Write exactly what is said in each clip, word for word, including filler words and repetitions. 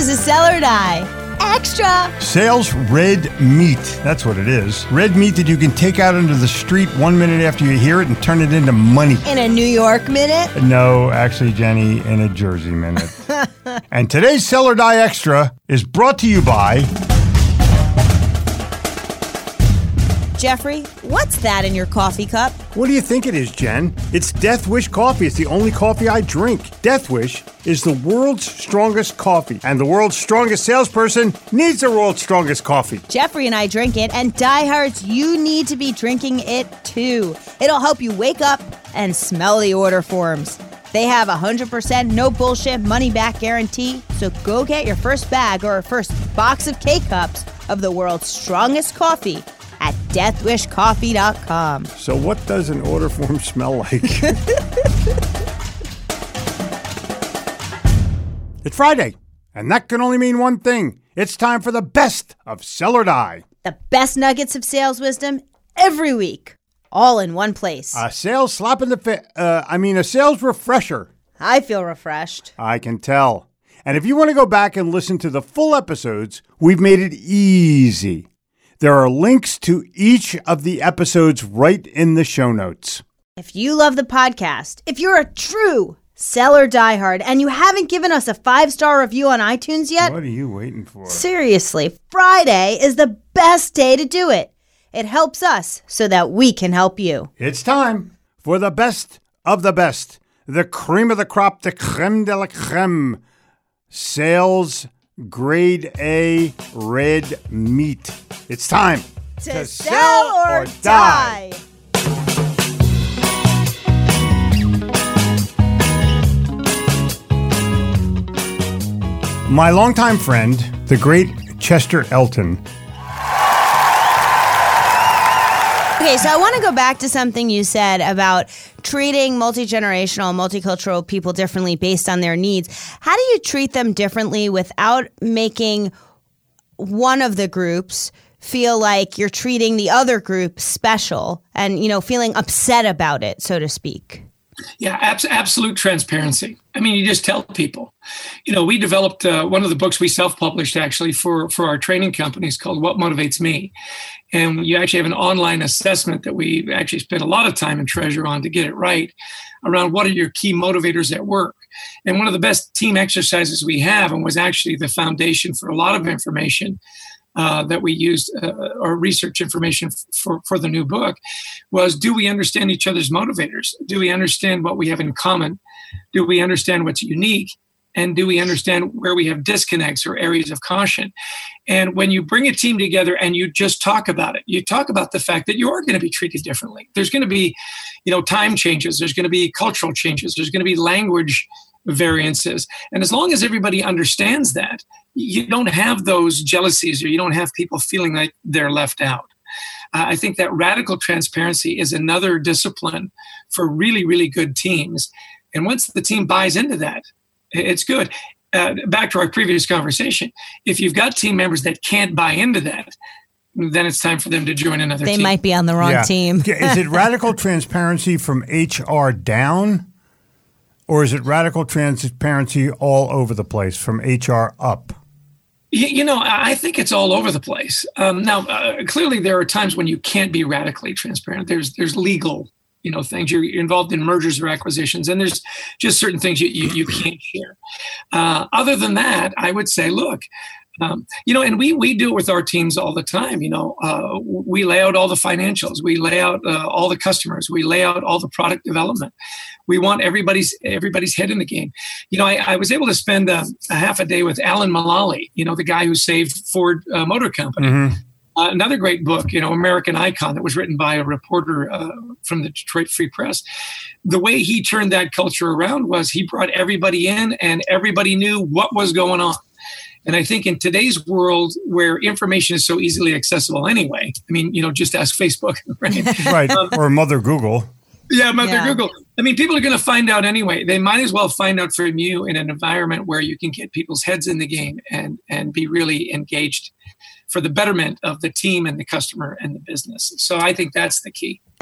is a Sell or Die Extra. Sales red meat. That's what it is. Red meat that you can take out into the street one minute after you hear it and turn it into money. In a New York minute? No, actually, Jenny, in a Jersey minute. And today's Sell or Die Extra is brought to you by... Jeffrey, what's that in your coffee cup? What do you think it is, Jen? It's Death Wish coffee. It's the only coffee I drink. Death Wish is the world's strongest coffee, and the world's strongest salesperson needs the world's strongest coffee. Jeffrey and I drink it, and diehards, you need to be drinking it too. It'll help you wake up and smell the order forms. They have a one hundred percent no bullshit money back guarantee, so go get your first bag or first box of K-Cups of the world's strongest coffee at death wish coffee dot com. So what does an order form smell like? It's Friday, and that can only mean one thing. It's time for the best of Sell or Die. The best nuggets of sales wisdom every week, all in one place. A sales slap in the face. Uh, I mean, a sales refresher. I feel refreshed. I can tell. And if you want to go back and listen to the full episodes, we've made it easy. There are links to each of the episodes right in the show notes. If you love the podcast, if you're a true Sell or diehard and you haven't given us a five-star review on iTunes yet, what are you waiting for? Seriously, Friday is the best day to do it. It helps us so that we can help you. It's time for the best of the best, the cream of the crop, the creme de la creme, sales grade A red meat. It's time to, to sell, sell or, or die. die. My longtime friend, the great Chester Elton. Okay, so I want to go back to something you said about treating multi-generational, multicultural people differently based on their needs. How do you treat them differently without making one of the groups feel like you're treating the other group special and, you know, feeling upset about it, so to speak? Yeah, abs- absolute transparency. I mean, you just tell people. You know, we developed uh, one of the books we self-published actually for, for our training companies called What Motivates Me. And you actually have an online assessment that we actually spent a lot of time and treasure on to get it right around what are your key motivators at work. And one of the best team exercises we have, and was actually the foundation for a lot of information uh, that we used, uh, or research information f- for, for the new book, was do we understand each other's motivators? Do we understand what we have in common? Do we understand what's unique? And do we understand where we have disconnects or areas of caution? And when you bring a team together and you just talk about it, you talk about the fact that you are going to be treated differently. There's going to be, you know, time changes. There's going to be cultural changes. There's going to be language variances. And as long as everybody understands that, you don't have those jealousies or you don't have people feeling like they're left out. Uh, I think that radical transparency is another discipline for really, really good teams. And once the team buys into that, it's good. Uh, back to our previous conversation, if you've got team members that can't buy into that, then it's time for them to join another they team. They might be on the wrong yeah. team. Is it radical transparency from H R down, or is it radical transparency all over the place from H R up? You, you know, I think it's all over the place. Um, now, uh, clearly there are times when you can't be radically transparent. There's there's legal you know, things. You're involved in mergers or acquisitions, and there's just certain things you, you, you can't share. Uh, other than that, I would say, look, um, you know, and we we do it with our teams all the time. You know, uh, we lay out all the financials, we lay out uh, all the customers, we lay out all the product development. We want everybody's everybody's head in the game. You know, I, I was able to spend a, a half a day with Alan Mulally, you know, the guy who saved Ford uh, Motor Company. Mm-hmm. Uh, another great book, you know, American Icon, that was written by a reporter uh, from the Detroit Free Press. The way he turned that culture around was he brought everybody in and everybody knew what was going on. And I think in today's world where information is so easily accessible anyway, I mean, you know, just ask Facebook, right? Right, um, or Mother Google. Yeah, Mother yeah. Google. I mean, people are going to find out anyway. They might as well find out from you in an environment where you can get people's heads in the game and and be really engaged for the betterment of the team and the customer and the business. So I think that's the key.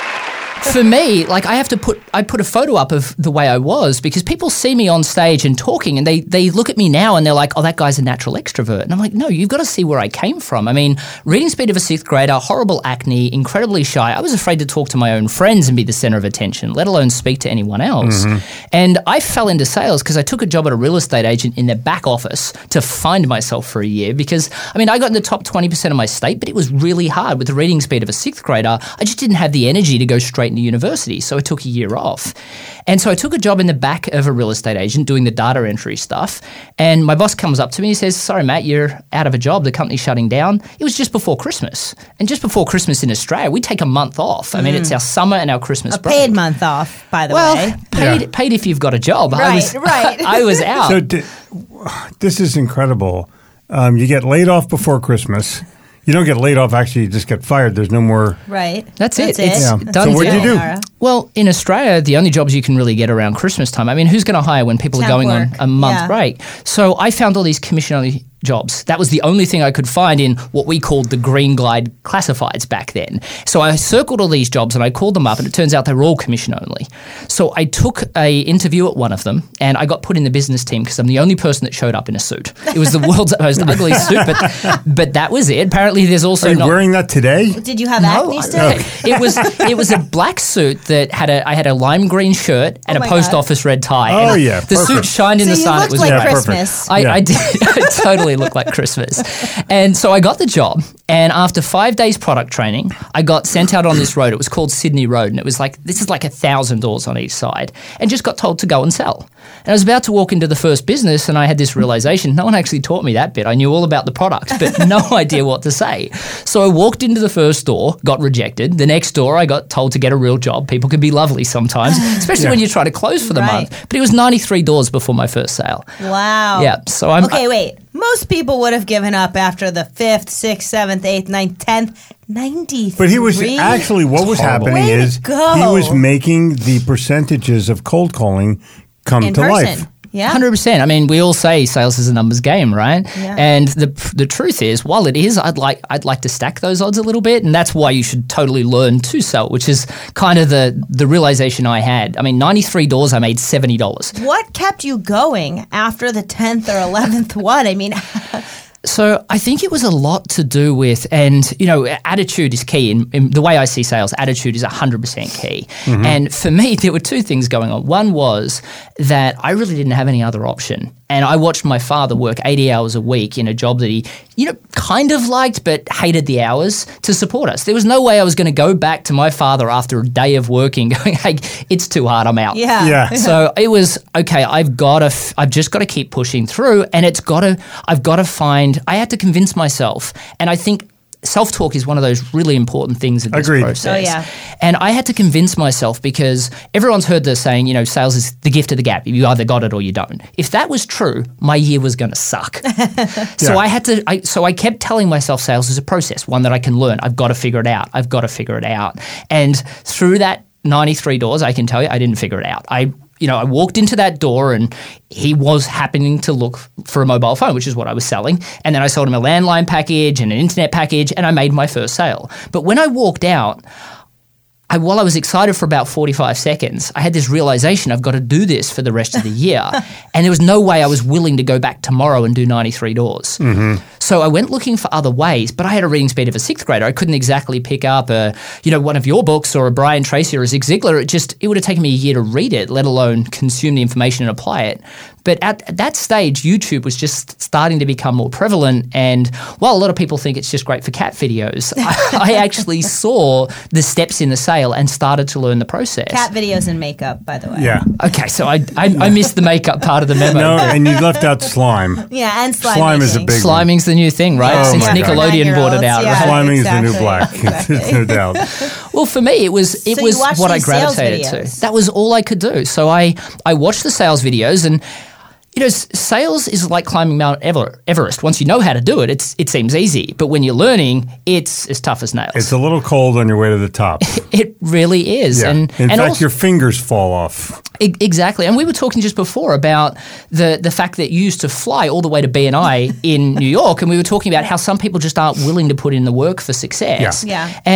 for me, like I have to put, I put a photo up of the way I was because people see me on stage and talking and they, they look at me now and they're like, oh, that guy's a natural extrovert. And I'm like, no, you've got to see where I came from. I mean, reading speed of a sixth grader, horrible acne, incredibly shy. I was afraid to talk to my own friends and be the center of attention, let alone speak to anyone else. Mm-hmm. And I fell into sales because I took a job at a real estate agent in their back office to find myself for a year because, I mean, I got in the top twenty percent of my state, but it was really hard with the reading speed of a sixth grader. I just didn't have the energy to go straight into university, so I took a year off. And so I took a job in the back of a real estate agent doing the data entry stuff, and my boss comes up to me and says, sorry, Matt, you're out of a job. The company's shutting down. It was just before Christmas. And just before Christmas in Australia, we take a month off. I mean, mm. it's our summer and our Christmas a break. Paid month off, by the well, way. Paid, yeah. paid if you've got a job. Right, I was, right. I was out. So d- this is incredible. Um, you get laid off before Christmas. You don't get laid off, actually, you just get fired. There's no more. Right. That's, That's it. it. It's Yeah. done. So what'd deal. you do? Well, in Australia, the only jobs you can really get around Christmas time, I mean, who's going to hire when people Temp are going work. on a month Yeah. break? So I found all these commission-only jobs. That was the only thing I could find in what we called the Green Glide classifieds back then. So I circled all these jobs and I called them up, and it turns out they were all commission only. So I took a interview at one of them and I got put in the business team because I'm the only person that showed up in a suit. It was the world's most ugly suit, but but that was it. Apparently there's also Are you not wearing that today? Did you have no, acne still? it was it was a black suit that had a I had a lime green shirt and Oh a my post God. office red tie. Oh, And yeah, the suit perfect. shined in So the you sun. looked It was like great. perfect. Christmas. I, Yeah. I did. I totally looked like Christmas. And so I got the job, and after five days product training, I got sent out on this road. It was called Sydney Road, and it was like, this is like a thousand doors on each side, and just got told to go and sell. And I was about to walk into the first business, and I had this realization, no one actually taught me that bit. I knew all about the product, but no idea what to say. So I walked into the first door, got rejected. The next door, I got told to get a real job. People can be lovely sometimes, especially Yeah. when you try to close for the Right. month. But it was ninety-three doors before my first sale. Wow. Yeah, so I'm... Okay, wait. Most people would have given up after the fifth, sixth, seventh, eighth, ninth, tenth. ninety-three. But he was actually, what was horrible. happening Way to is go. he was making the percentages of cold calling come in to person. life. Yeah. one hundred percent. I mean, we all say sales is a numbers game, right? Yeah. And the the truth is, while it is, I'd like I'd like to stack those odds a little bit, and that's why you should totally learn to sell, which is kind of the the realization I had. I mean, ninety-three doors, I made seventy dollars. What kept you going after the tenth or eleventh one? I mean, So I think it was a lot to do with, and you know, attitude is key. In, in the way I see sales, attitude is one hundred percent key. Mm-hmm. And for me, there were two things going on. One was that I really didn't have any other option. And I watched my father work eighty hours a week in a job that he, you know, kind of liked but hated the hours to support us. There was no way I was going to go back to my father after a day of working going, hey, it's too hard, I'm out. yeah. Yeah. So it was, okay, I've got to, f- I've just got to keep pushing through, and it's got to, I've got to find, I had to convince myself, and I think self-talk is one of those really important things in this Agreed. process. Oh, yeah. And I had to convince myself because everyone's heard the saying, you know, sales is the gift of the gap. You either got it or you don't. If that was true, my year was going to suck. So Yeah. I had to, I, so I kept telling myself sales is a process, one that I can learn. I've got to figure it out. I've got to figure it out. And through that ninety-three doors, I can tell you, I didn't figure it out. I You know, I walked into that door and he was happening to look for a mobile phone, which is what I was selling. And then I sold him a landline package and an internet package, and I made my first sale. But when I walked out, I, while I was excited for about forty-five seconds, I had this realization I've got to do this for the rest of the year. And there was no way I was willing to go back tomorrow and do ninety-three doors. Mm-hmm. So I went looking for other ways, but I had a reading speed of a sixth grader. I couldn't exactly pick up a, you know, one of your books or a Brian Tracy or a Zig Ziglar. It just, it would have taken me a year to read it, let alone consume the information and apply it. But at, at that stage, YouTube was just starting to become more prevalent. And while a lot of people think it's just great for cat videos, I, I actually saw the steps in the sale and started to learn the process. Cat videos and makeup, by the way. Yeah. Okay, so I, I, I missed the makeup part of the memo. No, and you left out slime. Yeah, and slime. Slime is a making. big one. Sliming's the new thing, right? Oh Since my God. Nickelodeon brought it out, Yeah. right? Sliming exactly, is the new black, exactly. no doubt. Well, for me, it was it So you was watched what I these sales gravitated to. videos. That was all I could do. So I I watched the sales videos, and you know, s- sales is like climbing Mount Ever- Everest. Once you know how to do it, it's it seems easy. But when you're learning, it's as tough as nails. It's a little cold on your way to the top. It really is. Yeah. And In and fact, also, your fingers fall off. E- Exactly. And we were talking just before about the, the fact that you used to fly all the way to B N I in New York, and we were talking about how some people just aren't willing to put in the work for success. Yeah. Yeah. And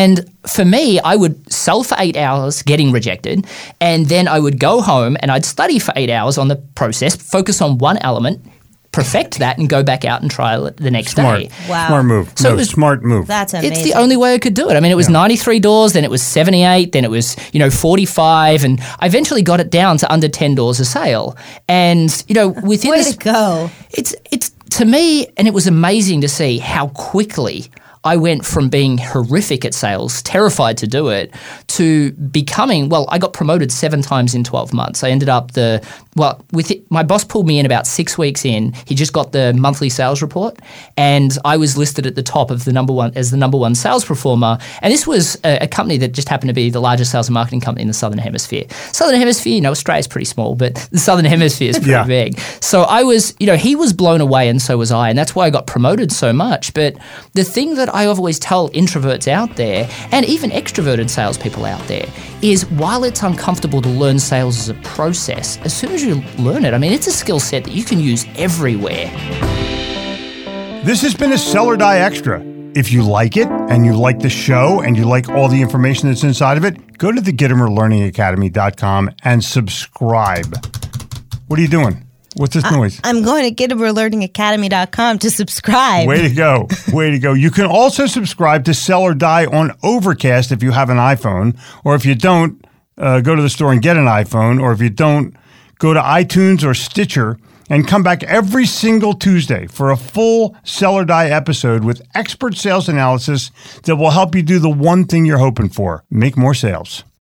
for me, I would sell for eight hours getting rejected, and then I would go home and I'd study for eight hours on the process, focus on one element, perfect that, and go back out and try it the next Smart. day. Wow. Smart move. So no, it was- smart move. That's amazing. It's the only way I could do it. I mean, it was ninety-three doors, then it was seventy-eight, then it was, you know, forty-five, and I eventually got it down to under ten doors a sale. And, you know, within Way this, to go. it's it's to me, and it was amazing to see how quickly I went from being horrific at sales, terrified to do it, to becoming, well, I got promoted seven times in twelve months. I ended up the, well, with it, my boss pulled me in about six weeks in. He just got the monthly sales report, and I was listed at the top of the number one, as the number one sales performer. And this was a, a company that just happened to be the largest sales and marketing company in the Southern Hemisphere. Southern Hemisphere, you know, Australia's pretty small, but the Southern Hemisphere is pretty Yeah. big. So I was, you know, he was blown away, and so was I, and that's why I got promoted so much. But the thing that I always tell introverts out there, and even extroverted salespeople out there, is while it's uncomfortable to learn sales as a process, as soon as you learn it, I mean, it's a skill set that you can use everywhere. This has been a Seller Die Extra. If you like it, and you like the show, and you like all the information that's inside of it, go to the Gittimer Learning Academy dot com and subscribe. What are you doing? What's this noise? I'm going to Gittimer Learning Academy dot com to subscribe. Way to go. Way to go. You can also subscribe to Sell or Die on Overcast if you have an iPhone, or if you don't, uh, go to the store and get an iPhone, or if you don't, go to iTunes or Stitcher and come back every single Tuesday for a full Sell or Die episode with expert sales analysis that will help you do the one thing you're hoping for, make more sales.